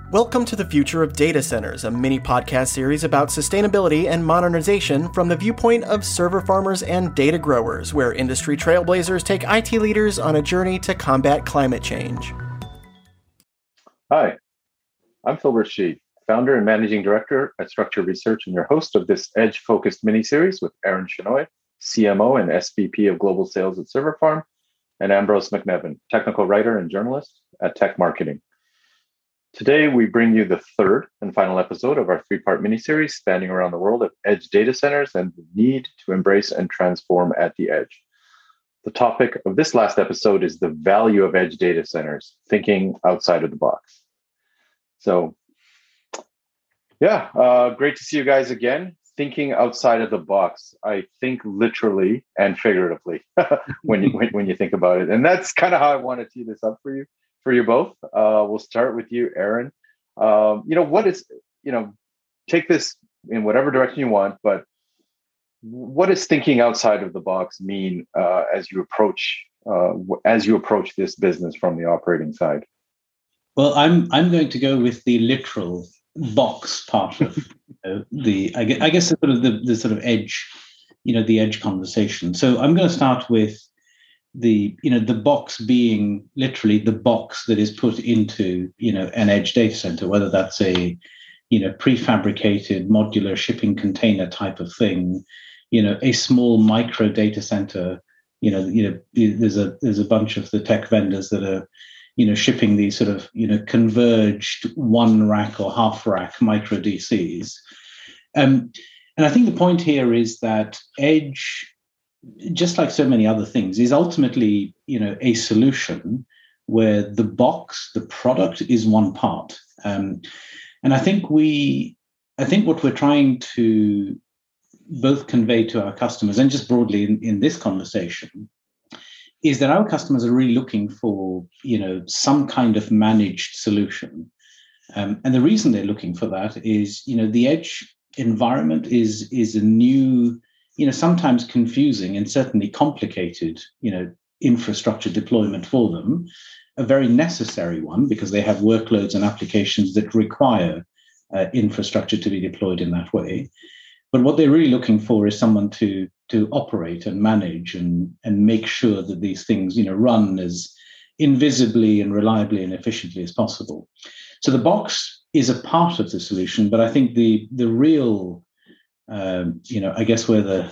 Welcome to the Future of Data Centers, a mini podcast series about sustainability and modernization from the viewpoint of server farmers and data growers, where industry trailblazers take IT leaders on a journey to combat climate change. Hi, I'm Phil Rashid, founder and managing director at Structure Research and your host of this edge-focused mini-series with Aaron Shenoy, CMO and SVP of Global Sales at Server Farm, and Ambrose McNevin, technical writer and journalist at Tech Marketing. Today, we bring you the third and final episode of our three-part mini-series spanning around the world of edge data centers and the need to embrace and transform at the edge. The topic of this last episode is the value of edge data centers, thinking outside of the box. So, great to see you guys again. Thinking outside of the box. I think literally and figuratively when you think about it, and that's kind of how I want to tee this up for you both. We'll start with you, Aaron. Take this in whatever direction you want, but what does thinking outside of the box mean as you approach this business from the operating side? Well, I'm going to go with the literal box part of I guess the sort of edge, the edge conversation. So I'm going to start with the box being literally the box that is put into an edge data center, whether that's a prefabricated modular shipping container type of thing, a small micro data center. There's a bunch of the tech vendors that are shipping these sort of converged one rack or half rack micro DCs. And I think the point here is that edge, just like so many other things, is ultimately, a solution where the box, the product, is one part. And I think what we're trying to both convey to our customers, and just broadly in this conversation, is that our customers are really looking for, some kind of managed solution. And the reason they're looking for that is, the edge environment is a new, sometimes confusing and certainly complicated, infrastructure deployment for them, a very necessary one because they have workloads and applications that require infrastructure to be deployed in that way. But what they're really looking for is someone to operate and manage and make sure that these things, run as invisibly and reliably and efficiently as possible. So the box is a part of the solution, but I think the real, I guess where the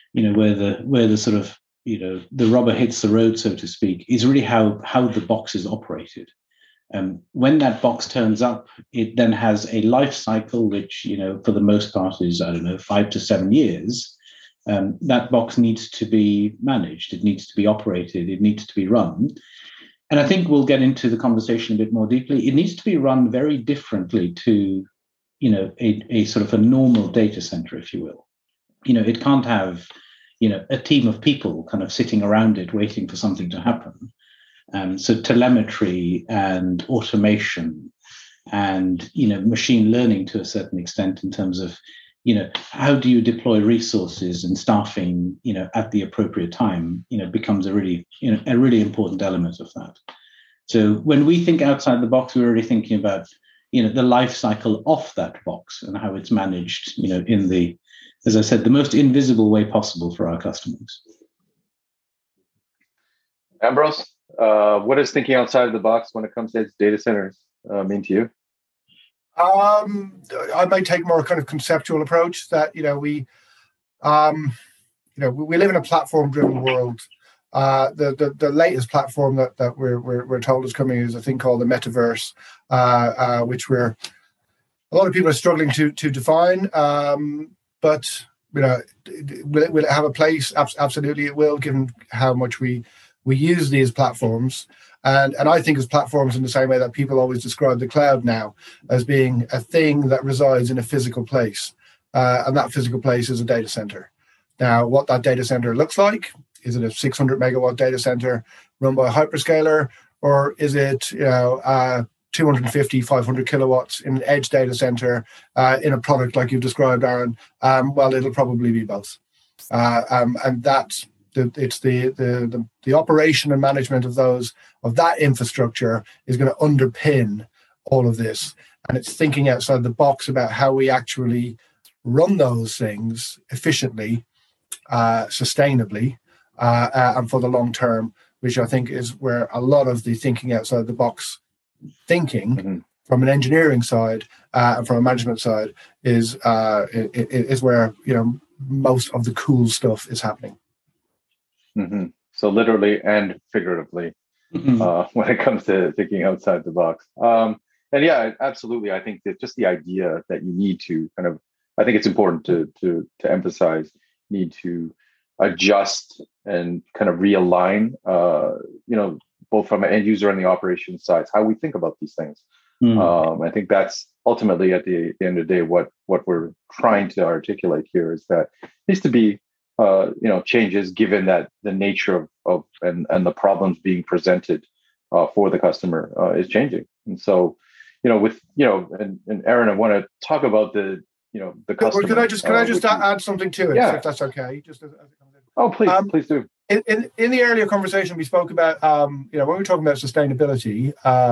sort of, the rubber hits the road, so to speak, is really how the box is operated. When that box turns up, it then has a life cycle, which, for the most part is, 5 to 7 years. That box needs to be managed. It needs to be operated. It needs to be run. And I think we'll get into the conversation a bit more deeply. It needs to be run very differently to, a sort of a normal data center, if you will. It can't have, a team of people kind of sitting around it waiting for something to happen. So telemetry and automation and, machine learning to a certain extent in terms of, how do you deploy resources and staffing, at the appropriate time, becomes a really important element of that. So when we think outside the box, we're already thinking about, the life cycle of that box and how it's managed, in the, as I said, the most invisible way possible for our customers. Ambrose, what does thinking outside of the box when it comes to data centers mean to you? I might take more kind of conceptual approach that, we live in a platform-driven world. The latest platform that we're told is coming is a thing called the metaverse, which a lot of people are struggling to define. But will it have a place? Absolutely, it will, given how much we use these platforms. And I think as platforms in the same way that people always describe the cloud now as being a thing that resides in a physical place. And that physical place is a data center. Now, what that data center looks like, is it a 600 megawatt data center run by a hyperscaler, or is it 250, 500 kilowatts in an edge data center in a product like you described, Aaron? Well, it'll probably be both. And that's the operation and management of that infrastructure is going to underpin all of this, and it's thinking outside the box about how we actually run those things efficiently, sustainably, and for the long term, which I think is where a lot of the thinking outside the box thinking from an engineering side and from a management side is where most of the cool stuff is happening. So literally and figuratively, when it comes to thinking outside the box. And yeah, absolutely. I think that just the idea that you need to I think it's important to emphasize, need to adjust and kind of realign, both from an end user and the operations side, how we think about these things. I think that's ultimately at the end of the day what we're trying to articulate here is that it needs to be changes given that the nature of and the problems being presented for the customer is changing. And so, and Aaron, I want to talk about the customer. Can I just add something to it, if that's okay? Please do. In the earlier conversation, we spoke about, when we were talking about sustainability,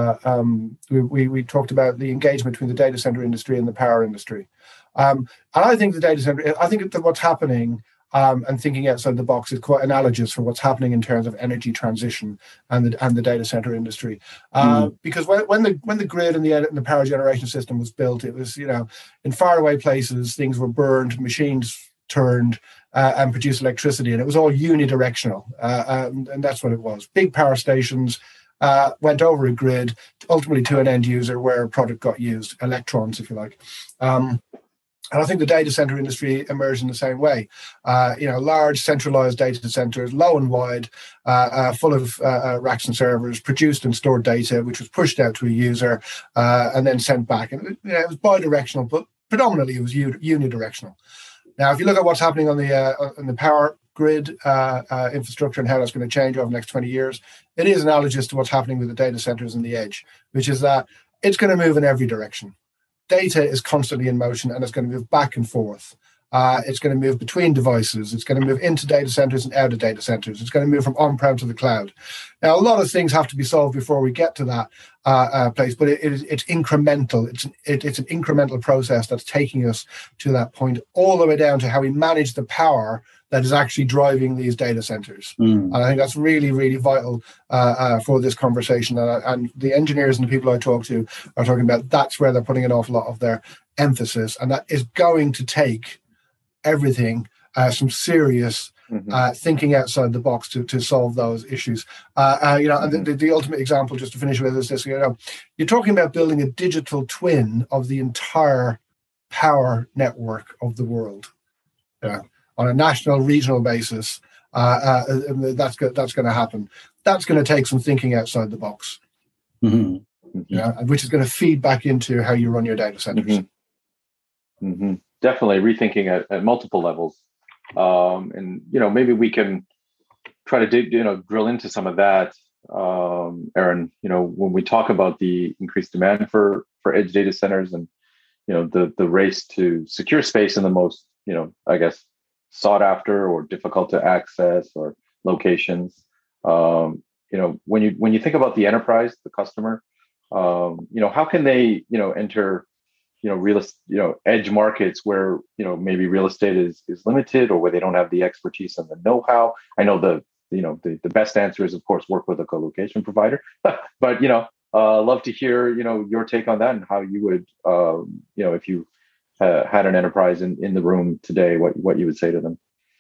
we talked about the engagement between the data center industry and the power industry. And I think that what's happening and thinking outside the box is quite analogous for what's happening in terms of energy transition and the data center industry. Because when the grid and the power generation system was built, it was, in faraway places, things were burned, machines turned and produced electricity, and it was all unidirectional. And that's what it was. Big power stations went over a grid, ultimately to an end user where a product got used, electrons, if you like. And I think the data center industry emerged in the same way. Large centralized data centers, low and wide, full of racks and servers, produced and stored data, which was pushed out to a user and then sent back. And it was bidirectional, but predominantly it was unidirectional. Now, if you look at what's happening on the power grid infrastructure and how that's going to change over the next 20 years, it is analogous to what's happening with the data centers and the edge, which is that it's going to move in every direction. Data is constantly in motion and it's going to move back and forth. It's going to move between devices. It's going to move into data centers and out of data centers. It's going to move from on-prem to the cloud. Now, a lot of things have to be solved before we get to that place, but it's incremental. It's an incremental process that's taking us to that point, all the way down to how we manage the power that is actually driving these data centers. And I think that's really, really vital for this conversation. And the engineers and the people I talk to are talking about that's where they're putting an awful lot of their emphasis. And that is going to take everything, some serious thinking outside the box to solve those issues. And the ultimate example, just to finish with, is this. You're talking about building a digital twin of the entire power network of the world. On a national, regional basis, that's going to happen. That's going to take some thinking outside the box, which is going to feed back into how you run your data centers. Definitely rethinking at multiple levels, and maybe we can try to drill into some of that, Aaron. When we talk about the increased demand for edge data centers and the race to secure space in the most sought after or difficult to access or locations. When you think about the enterprise, the customer, how can they enter edge markets where maybe real estate is limited or where they don't have the expertise and the know-how. I know the best answer is, of course, work with a co-location provider, but love to hear your take on that and how you would if you had an enterprise in the room today, what you would say to them.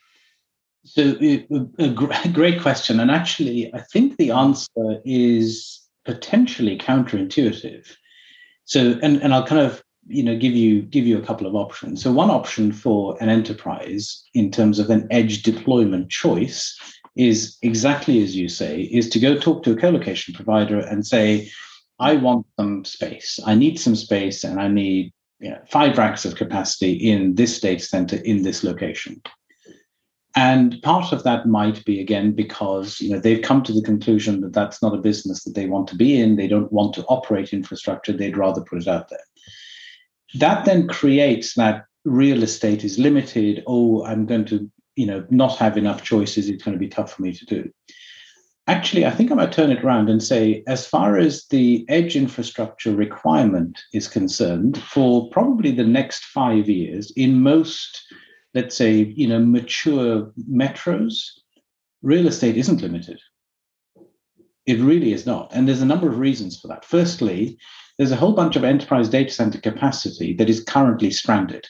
So a great question. And actually, I think the answer is potentially counterintuitive. So, and I'll kind of, give you a couple of options. So one option for an enterprise in terms of an edge deployment choice is exactly as you say, is to go talk to a co-location provider and say, I want some space. I need some space and I need 5 racks of capacity in this data center in this location. And part of that might be, again, because they've come to the conclusion that that's not a business that they want to be in. They don't want to operate infrastructure. They'd rather put it out there. That then creates that real estate is limited. Oh, I'm going to not have enough choices. It's going to be tough for me to do. Actually, I think I might turn it around and say, as far as the edge infrastructure requirement is concerned, for probably the next 5 years, in most, let's say, mature metros, real estate isn't limited. It really is not. And there's a number of reasons for that. Firstly, there's a whole bunch of enterprise data center capacity that is currently stranded.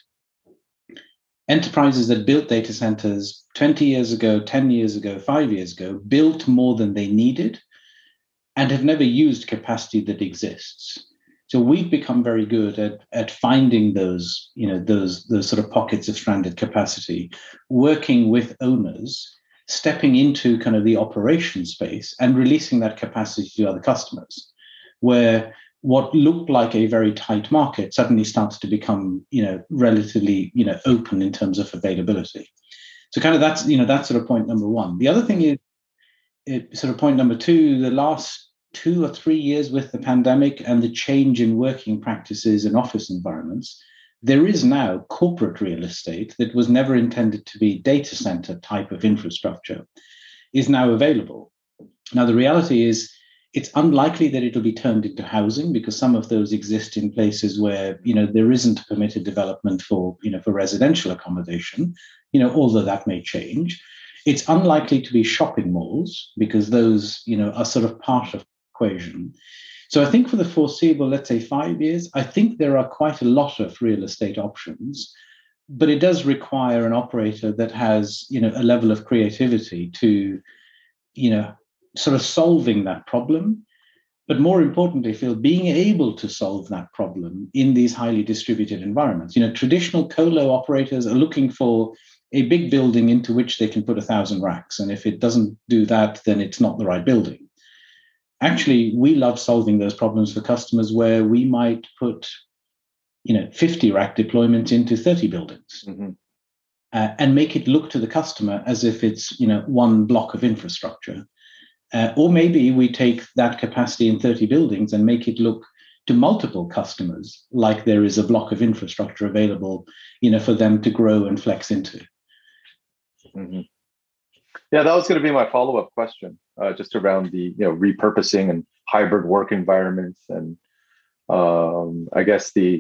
Enterprises that built data centers 20 years ago, 10 years ago, 5 years ago, built more than they needed and have never used capacity that exists. So we've become very good at finding those sort of pockets of stranded capacity, working with owners, stepping into kind of the operation space and releasing that capacity to other customers, where what looked like a very tight market suddenly starts to become, relatively, open in terms of availability. So kind of that's sort of point number one. The other thing is sort of point number two, the last 2 or 3 years with the pandemic and the change in working practices and office environments, there is now corporate real estate that was never intended to be data center type of infrastructure is now available. Now, the reality is, it's unlikely that it'll be turned into housing because some of those exist in places where, there isn't permitted development for residential accommodation, although that may change. It's unlikely to be shopping malls because those, are sort of part of the equation. So I think for the foreseeable, let's say 5 years, I think there are quite a lot of real estate options, but it does require an operator that has, a level of creativity to, sort of solving that problem, but more importantly, Phil, being able to solve that problem in these highly distributed environments. Traditional colo operators are looking for a big building into which they can put 1,000 racks. And if it doesn't do that, then it's not the right building. Actually, we love solving those problems for customers where we might put, 50 rack deployments into 30 buildings and make it look to the customer as if it's, one block of infrastructure. Or maybe we take that capacity in 30 buildings and make it look to multiple customers like there is a block of infrastructure available, for them to grow and flex into. Mm-hmm. Yeah, that was going to be my follow-up question, just around the repurposing and hybrid work environments, and I guess the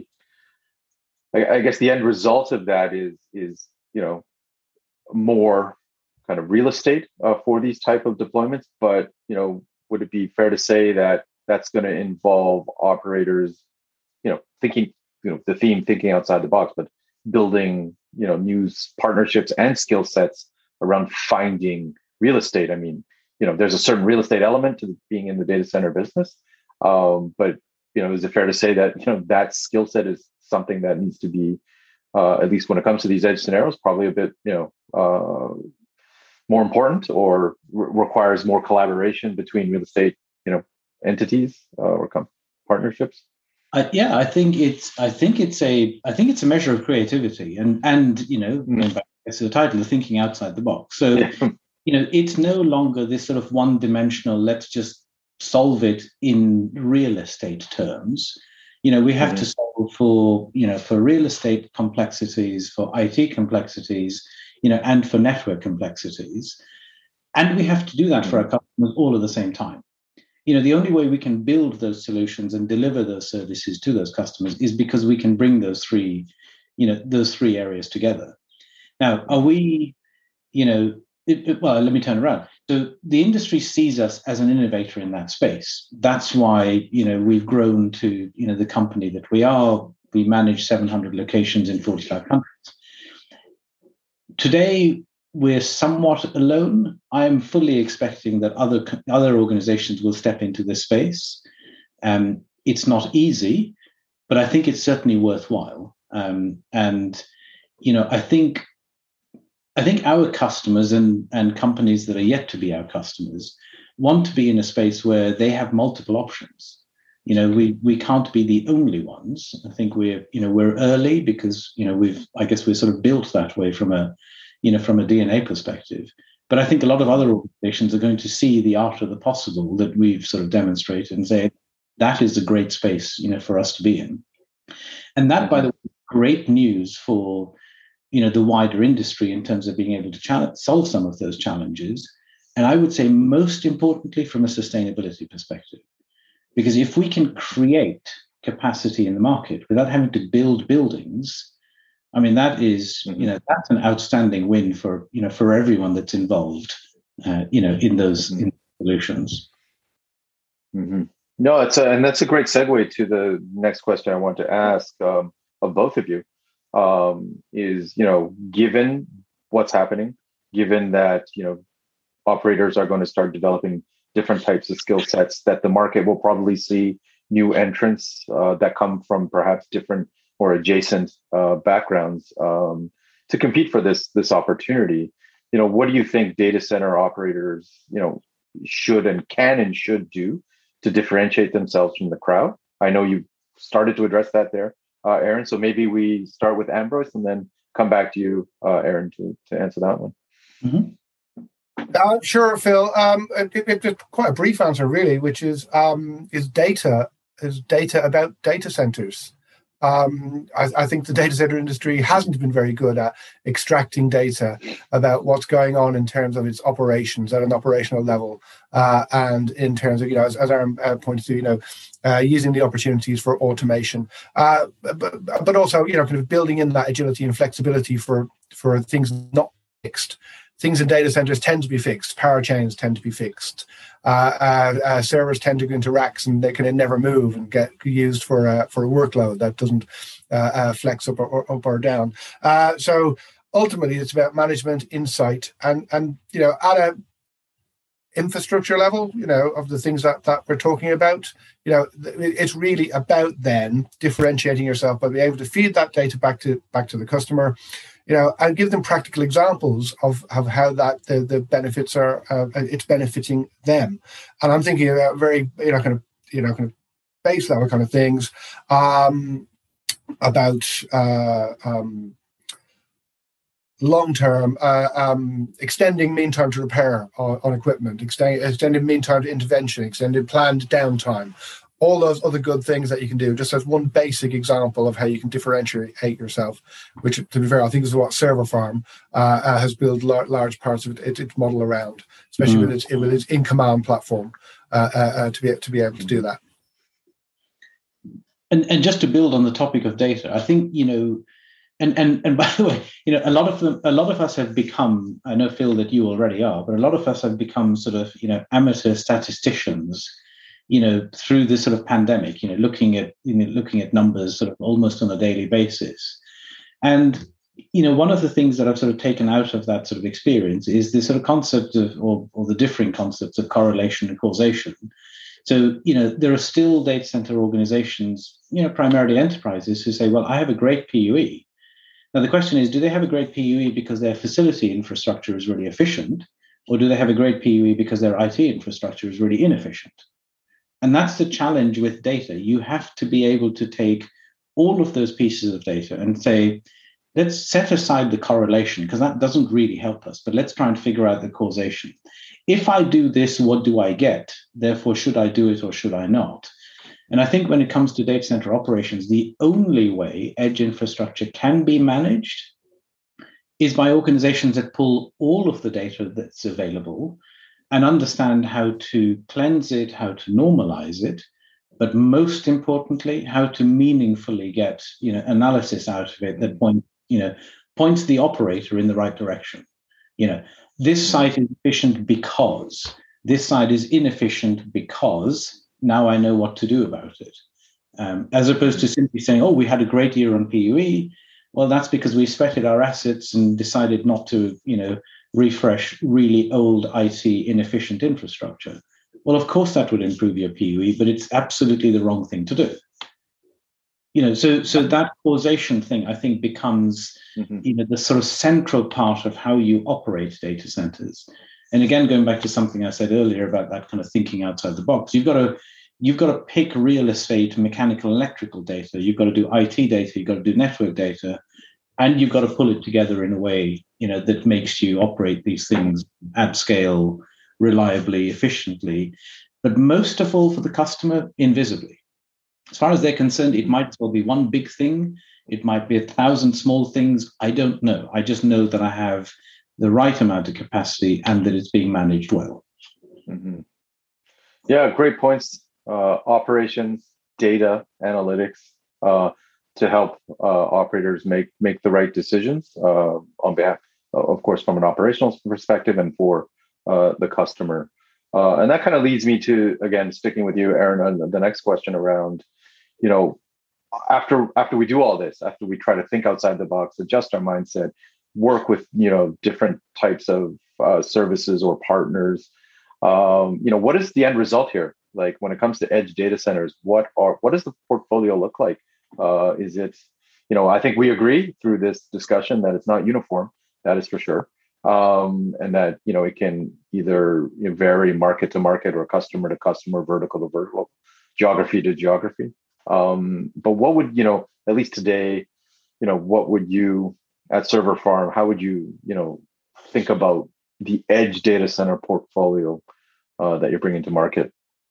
end result of that is more kind of real estate for these type of deployments. But would it be fair to say that that's going to involve operators, thinking, the theme thinking outside the box, but building new partnerships and skill sets around finding real estate? I mean, there's a certain real estate element to being in the data center business, but is it fair to say that that skill set is something that needs to be, at least when it comes to these edge scenarios, probably a bit more important, or requires more collaboration between real estate, entities or partnerships? Yeah, I think it's a measure of creativity, and going back to the title, thinking outside the box. So it's no longer this sort of one-dimensional, let's just solve it in real estate terms. We have to solve for real estate complexities, for IT complexities, and for network complexities. And we have to do that for our customers all at the same time. The only way we can build those solutions and deliver those services to those customers is because we can bring those three areas together. Now, are we, well, let me turn around. So the industry sees us as an innovator in that space. That's why, we've grown to, the company that we are. We manage 700 locations in 45 countries. Today, we're somewhat alone. I'm fully expecting that other organizations will step into this space. It's not easy, but I think it's certainly worthwhile. And I think our customers and companies that are yet to be our customers want to be in a space where they have multiple options. We can't be the only ones. I think we're early because we're sort of built that way from a DNA perspective. But I think a lot of other organizations are going to see the art of the possible that we've sort of demonstrated and say that is a great space, for us to be in. And that, by the way, great news for the wider industry in terms of being able to solve some of those challenges, And I would say most importantly from a sustainability perspective, because if we can create capacity in the market without having to build buildings, I mean, that is, that's an outstanding win for, for everyone that's involved, in those in solutions. Mm-hmm. No, and that's a great segue to the next question I want to ask of both of you. Is, given what's happening, given that, operators are going to start developing different types of skill sets, that the market will probably see new entrants that come from perhaps different or adjacent backgrounds to compete for this opportunity. What do you think data center operators, should and can and should do to differentiate themselves from the crowd? I know you started to address that there, Aaron. So maybe we start with Ambrose and then come back to you, Aaron, to answer that one. Mm-hmm. Sure, Phil. It's quite a brief answer, really, which is data about data centers. I think the data center industry hasn't been very good at extracting data about what's going on in terms of its operations at an operational level, and in terms of, as Aaron pointed to, using the opportunities for automation, but also, kind of building in that agility and flexibility for things not fixed. Things in data centers tend to be fixed. Power chains tend to be fixed. Servers tend to go into racks and they can never move and get used for a workload that doesn't flex up or down. So ultimately, it's about management, insight, and at a infrastructure level, of the things that we're talking about, it's really about then differentiating yourself by being able to feed that data back to the customer, and give them practical examples of how that the benefits are, it's benefiting them. And I'm thinking about very, kind of base level kind of things, about long-term, extending mean time to repair on equipment, extended mean time to intervention, extended planned downtime, all those other good things that you can do, just as one basic example of how you can differentiate yourself, which, to be fair, I think is what Server Farm has built large parts of its model around, especially with its in-command platform, to be able to do that. And just to build on the topic of data, I think, and by the way, a lot of us have become, I know, Phil, that you already are, but a lot of us have become sort of, amateur statisticians, through this sort of pandemic, looking at numbers sort of almost on a daily basis. And, one of the things that I've sort of taken out of that sort of experience is this sort of concept of, or the differing concepts of correlation and causation. So, there are still data center organizations, primarily enterprises, who say, well, I have a great PUE. Now, the question is, do they have a great PUE because their facility infrastructure is really efficient, or do they have a great PUE because their IT infrastructure is really inefficient? And that's the challenge with data. You have to be able to take all of those pieces of data and say, let's set aside the correlation, because that doesn't really help us, but let's try and figure out the causation. If I do this, what do I get? Therefore, should I do it or should I not? And I think when it comes to data center operations, the only way edge infrastructure can be managed is by organizations that pull all of the data that's available and understand how to cleanse it, how to normalize it, but most importantly, how to meaningfully get analysis out of it that points the operator in the right direction. This site is efficient because, this site is inefficient because, now I know what to do about it. As opposed to simply saying, oh, we had a great year on PUE. Well, that's because we sweated our assets and decided not to, refresh really old IT inefficient infrastructure. Well, of course that would improve your PUE, but it's absolutely the wrong thing to do. So that causation thing, I think, becomes the sort of central part of how you operate data centers. And again, going back to something I said earlier about that kind of thinking outside the box, you've got to pick real estate, mechanical, electrical data. You've got to do IT data. You've got to do network data. And you've got to pull it together in a way, that makes you operate these things at scale, reliably, efficiently, but most of all for the customer, invisibly. As far as they're concerned, it might as well be one big thing. It might be 1,000 small things. I don't know. I just know that I have the right amount of capacity, and that it's being managed well. Mm-hmm. Yeah, great points. Operations, data, analytics to help operators make the right decisions on behalf, of course, from an operational perspective and for the customer. And that kind of leads me to, again, sticking with you, Aaron, on the next question around, after we do all this, after we try to think outside the box, adjust our mindset, work with different types of services or partners, what is the end result here? Like when it comes to edge data centers, what does the portfolio look like? Is it, I think we agree through this discussion that it's not uniform, that is for sure. And that, it can either vary market to market or customer to customer, vertical to vertical, geography to geography. But what would, at least today, what would you at Server Farm, how would you, think about the edge data center portfolio that you're bringing to market?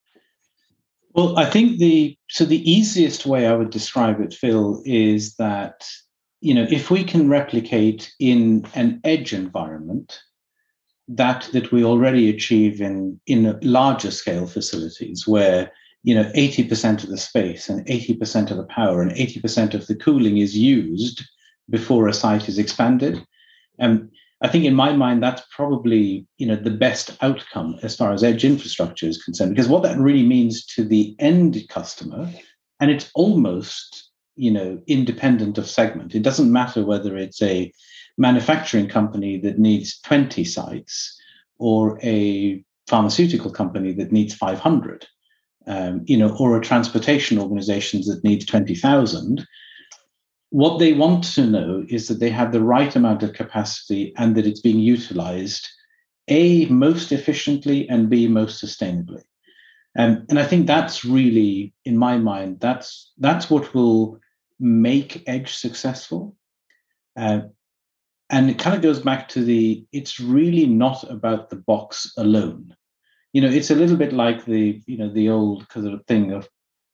Well, I think the easiest way I would describe it, Phil, is that, if we can replicate in an edge environment that we already achieve in larger scale facilities where 80% of the space and 80% of the power and 80% of the cooling is used before a site is expanded. And I think in my mind, that's probably, the best outcome as far as edge infrastructure is concerned, because what that really means to the end customer, and it's almost, independent of segment. It doesn't matter whether it's a manufacturing company that needs 20 sites or a pharmaceutical company that needs 500. Or a transportation organization that needs 20,000, what they want to know is that they have the right amount of capacity and that it's being utilized, A, most efficiently, and B, most sustainably. And I think that's really, in my mind, that's what will make edge successful. And it kind of goes back to it's really not about the box alone. It's a little bit like the old sort of thing of,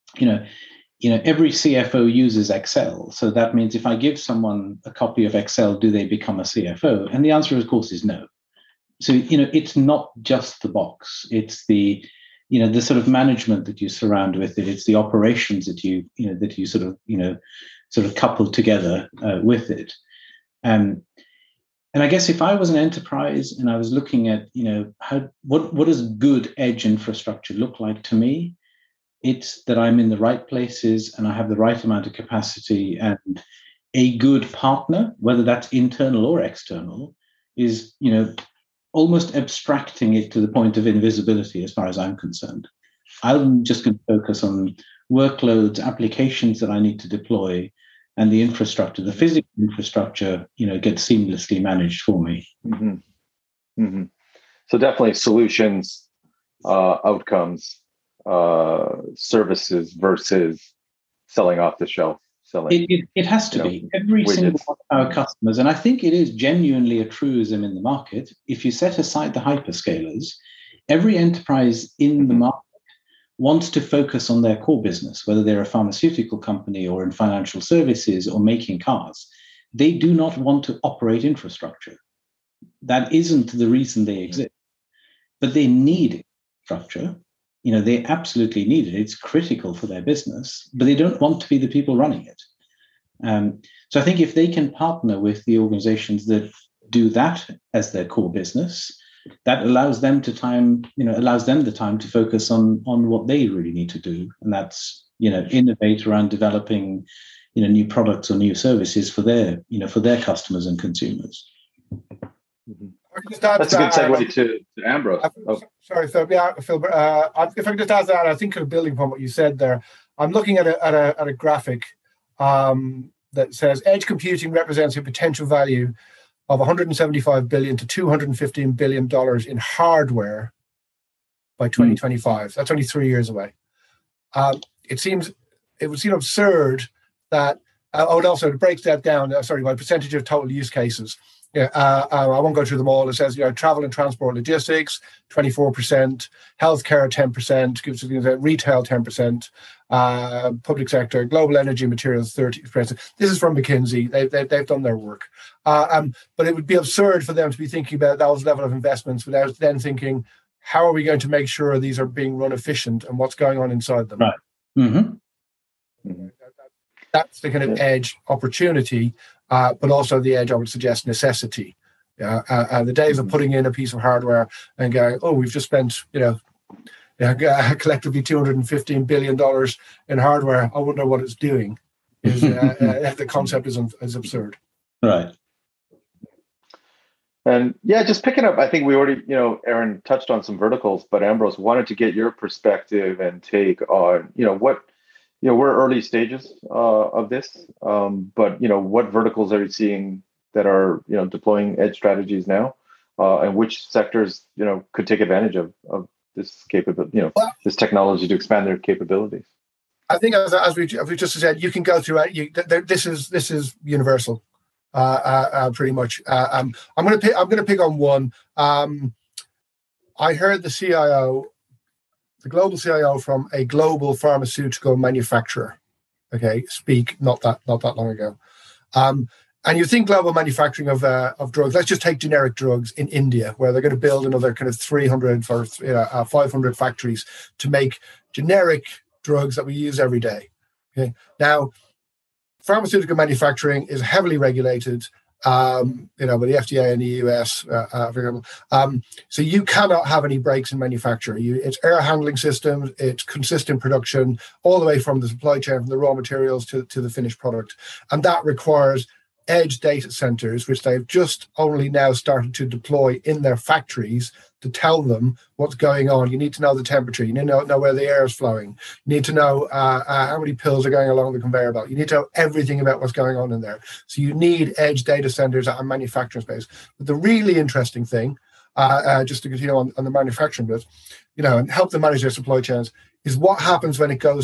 every CFO uses Excel. So that means if I give someone a copy of Excel, do they become a CFO? And the answer, of course, is no. So, it's not just the box. It's the sort of management that you surround with it. It's the operations that you sort of couple together with it. And I guess if I was an enterprise and I was looking at, what does good edge infrastructure look like to me? It's that I'm in the right places and I have the right amount of capacity, and a good partner, whether that's internal or external, is, almost abstracting it to the point of invisibility as far as I'm concerned. I'm just going to focus on workloads, applications that I need to deploy, and the infrastructure, the physical infrastructure, gets seamlessly managed for me. Mm-hmm. Mm-hmm. So definitely solutions, outcomes, services versus selling off the shelf. It has to be. Every single one of our customers, and I think it is genuinely a truism in the market, if you set aside the hyperscalers, every enterprise in the market wants to focus on their core business, whether they're a pharmaceutical company or in financial services or making cars. They do not want to operate infrastructure. That isn't the reason they exist. But they need infrastructure. They absolutely need it. It's critical for their business, but they don't want to be the people running it. So I think if they can partner with the organizations that do that as their core business, that allows them the time to focus on what they really need to do, and that's innovate around developing new products or new services for their customers and consumers. Mm-hmm. That's a good segue to Ambrose. Sorry, Phil. Yeah, Phil. If I can just add that, I think kind of building upon what you said there, I'm looking at a graphic that says edge computing represents a potential value of $175 billion to $215 billion in hardware by 2025. That's only 3 years away. It would seem absurd that. I would also break that down. By percentage of total use cases. I won't go through them all. It says, travel and transport logistics, 24%, healthcare, 10%, gives retail, 10%, public sector, global energy materials, 30%. This is from McKinsey. They've done their work. But it would be absurd for them to be thinking about those level of investments without then thinking, how are we going to make sure these are being run efficient and what's going on inside them? Right. Mm-hmm. That's the kind of edge opportunity, but also the edge, I would suggest, necessity. The days of putting in a piece of hardware and going, oh, we've just spent, collectively $215 billion in hardware. I wonder what it's doing. The concept is absurd. Right. And just picking up, I think we already, Aaron touched on some verticals, but Ambrose, wanted to get your perspective and take on, what, we're early stages of this, but, what verticals are you seeing that are, deploying edge strategies now, and which sectors, could take advantage of this capability, this technology to expand their capabilities? I think as we just said, you can go through it. This is universal. Pretty much. I'm going to pick on one. I heard the global CIO from a global pharmaceutical manufacturer, speak not that long ago. And you think global manufacturing of drugs. Let's just take generic drugs in India, where they're going to build another kind of 300 or 500 factories to make generic drugs that we use every day. Okay, now, pharmaceutical manufacturing is heavily regulated, by the FDA in the US, for example. So you cannot have any breaks in manufacturing. It's air handling systems, it's consistent production, all the way from the supply chain, from the raw materials to the finished product. And that requires edge data centers, which they've just only now started to deploy in their factories to tell them what's going on. You need to know the temperature. You need to know where the air is flowing. You need to know how many pills are going along the conveyor belt. You need to know everything about what's going on in there. So you need edge data centers and manufacturing space. But the really interesting thing, just to continue on the manufacturing bit, and help them manage their supply chains, is what happens when it goes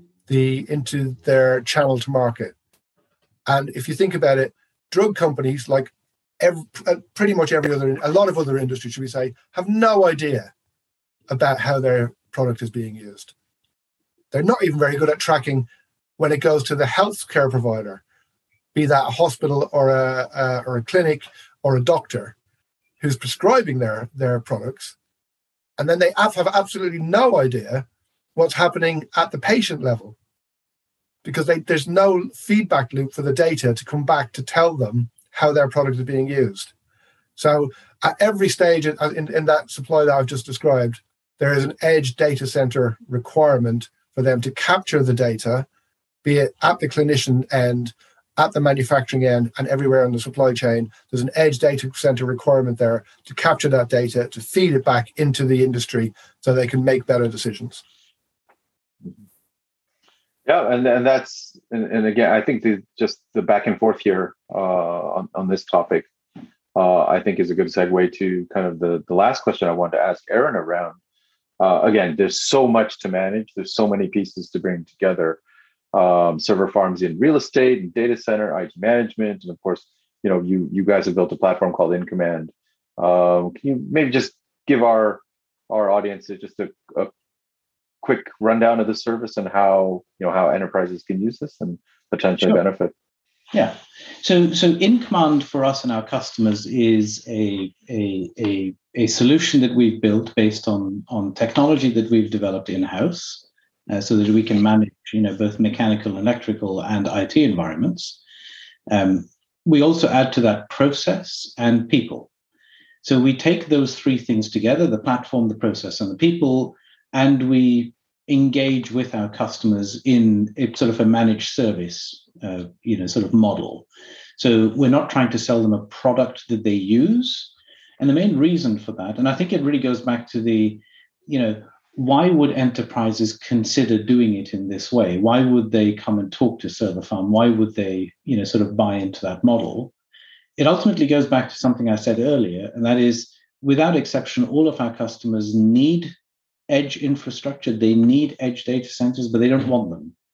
into their channel to market. And if you think about it, drug companies, like pretty much a lot of other industries, should we say, have no idea about how their product is being used. They're not even very good at tracking when it goes to the healthcare provider, be that a hospital or a clinic or a doctor who's prescribing their products. And then they have absolutely no idea what's happening at the patient level, because there's no feedback loop for the data to come back to tell them how their product is being used. So at every stage in that supply that I've just described, there is an edge data center requirement for them to capture the data, be it at the clinician end, at the manufacturing end, and everywhere in the supply chain. There's an edge data center requirement there to capture that data, to feed it back into the industry so they can make better decisions. Yeah, and that's and again, I think the back and forth here on this topic, I think is a good segue to kind of the last question I wanted to ask Aaron around. Again, there's so much to manage. There's so many pieces to bring together. Server farms in real estate and data center, IT management, and of course, you guys have built a platform called InCommand. Can you maybe just give our audience just a quick rundown of the service and how enterprises can use this and potentially benefit? Yeah. So InCommand for us and our customers is a solution that we've built based on technology that we've developed in-house, so that we can manage both mechanical, electrical, and IT environments. We also add to that process and people. So we take those three things together: the platform, the process, and the people, and we engage with our customers in a sort of a managed service, sort of model. So we're not trying to sell them a product that they use. And the main reason for that, and I think it really goes back to the, why would enterprises consider doing it in this way? Why would they come and talk to Server Farm? Why would they, sort of buy into that model? It ultimately goes back to something I said earlier, and that is, without exception, all of our customers need edge infrastructure. They need edge data centers, but they don't want them.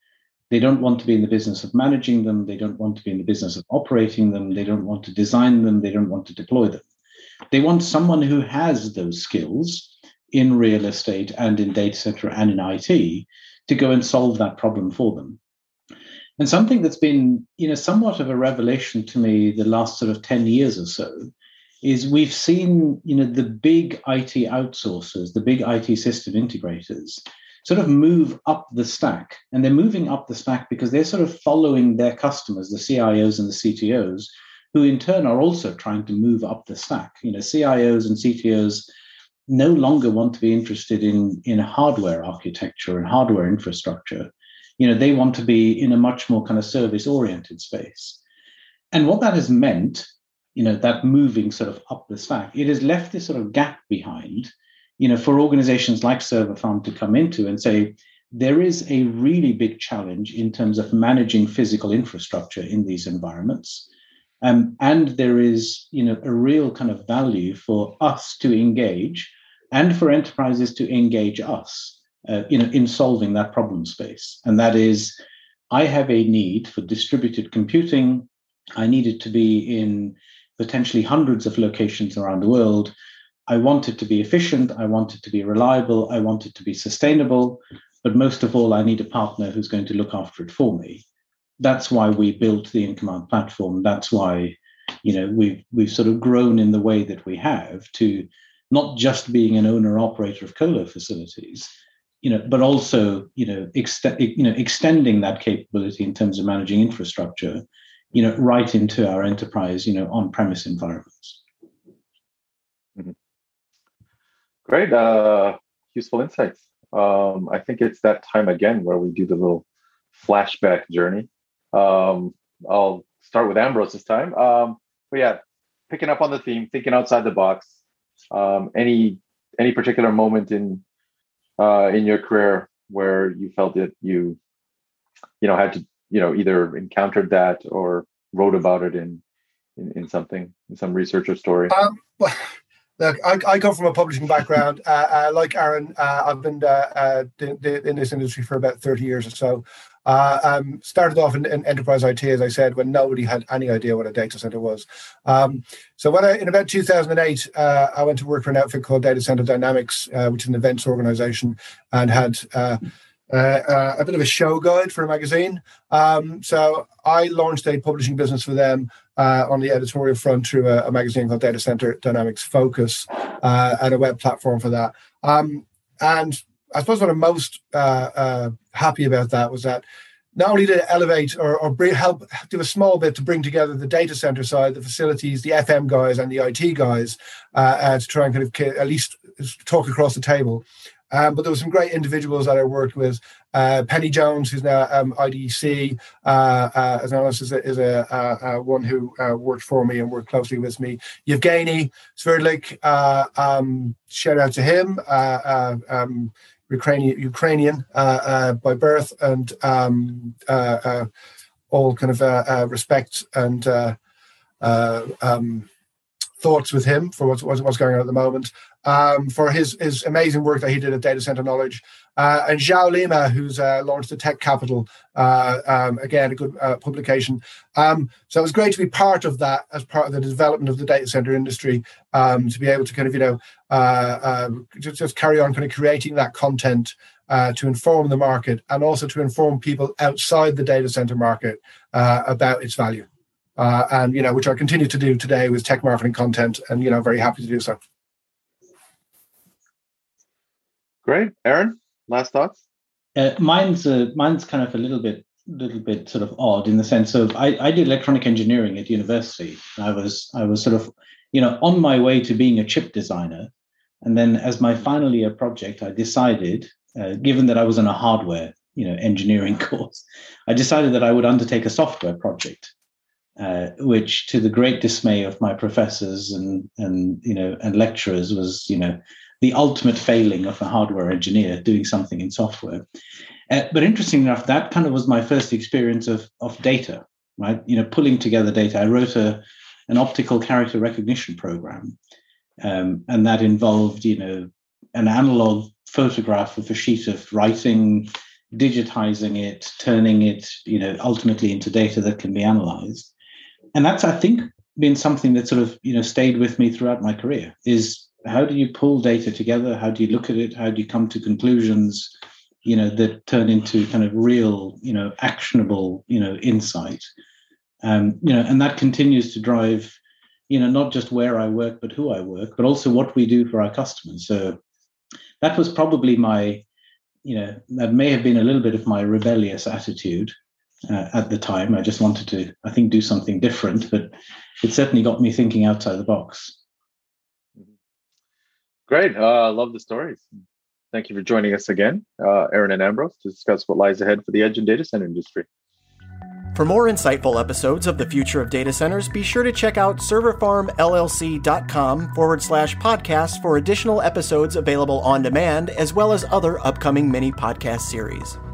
They don't want to be in the business of managing them. They don't want to be in the business of operating them. They don't want to design them. They don't want to deploy them. They want someone who has those skills in real estate and in data center and in IT to go and solve that problem for them. And something that's been, somewhat of a revelation to me the last sort of 10 years or so is we've seen, the big IT outsourcers, the big IT system integrators sort of move up the stack. And they're moving up the stack because they're sort of following their customers, the CIOs and the CTOs, who in turn are also trying to move up the stack. CIOs and CTOs no longer want to be interested in hardware architecture and hardware infrastructure. They want to be in a much more kind of service-oriented space. And what that has meant, that moving sort of up the stack, it has left this sort of gap behind, for organizations like Server Farm to come into and say, there is a really big challenge in terms of managing physical infrastructure in these environments. And there is, a real kind of value for us to engage and for enterprises to engage us, in solving that problem space. And that is, I have a need for distributed computing. I need it to be in potentially hundreds of locations around the world. I want it to be efficient. I want it to be reliable. I want it to be sustainable. But most of all, I need a partner who's going to look after it for me. That's why we built the InCommand platform. That's why, we've sort of grown in the way that we have to not just being an owner operator of colo facilities, but also, extending that capability in terms of managing infrastructure, right into our enterprise, on-premise environments. Mm-hmm. Great, useful insights. I think it's that time again where we do the little flashback journey. I'll start with Ambrose this time. But yeah, picking up on the theme, thinking outside the box. Any particular moment in your career where you felt that you had to either encountered that or wrote about it in something, in some research or story? Well, look, I come from a publishing background. Like Aaron, I've been in this industry for about 30 years or so. Started off in enterprise IT, as I said, when nobody had any idea what a data center was. So when in about 2008, I went to work for an outfit called Data Center Dynamics, which is an events organization, and had a bit of a show guide for a magazine. So I launched a publishing business for them on the editorial front through a magazine called Data Center Dynamics Focus, and a web platform for that. And I suppose what I'm most happy about that was that not only did it elevate or help do a small bit to bring together the data center side, the facilities, the FM guys and the IT guys to try and kind of at least talk across the table. But there were some great individuals that I worked with. Penny Jones, who's now IDC, as an analyst, is a one who worked for me and worked closely with me. Yevgeny Sverdlik, shout out to him, Ukrainian by birth, and all kind of respect and thoughts with him for what's going on at the moment, for his amazing work that he did at Data Center Knowledge, and Zhao Lima, who's launched the Tech Capital, again a good publication. So it was great to be part of that as part of the development of the data center industry, to be able to kind of just carry on kind of creating that content to inform the market and also to inform people outside the data center market about its value. And which I continue to do today with tech marketing content, and very happy to do so. Great, Aaron. Last thoughts? Mine's kind of a little bit sort of odd in the sense of I did electronic engineering at university. I was sort of on my way to being a chip designer, and then as my final year project, I decided, given that I was on a hardware engineering course, I decided that I would undertake a software project. Which, to the great dismay of my professors and lecturers, was the ultimate failing of a hardware engineer doing something in software. But interestingly enough, that kind of was my first experience of data, right? Pulling together data. I wrote an optical character recognition program, and that involved an analog photograph of a sheet of writing digitizing it, turning it, ultimately into data that can be analyzed. And that's, I think, been something that sort of, stayed with me throughout my career, is how do you pull data together? How do you look at it? How do you come to conclusions, that turn into kind of real, actionable, insight? And that continues to drive, not just where I work, but who I work, but also what we do for our customers. So that was probably my, that may have been a little bit of my rebellious attitude at the time. I just wanted to, I think, do something different, but it certainly got me thinking outside the box. Great. Love the stories. Thank you for joining us again, Aaron and Ambrose, to discuss what lies ahead for the edge and data center industry. For more insightful episodes of the future of data centers, be sure to check out serverfarmllc.com/podcast for additional episodes available on demand, as well as other upcoming mini podcast series.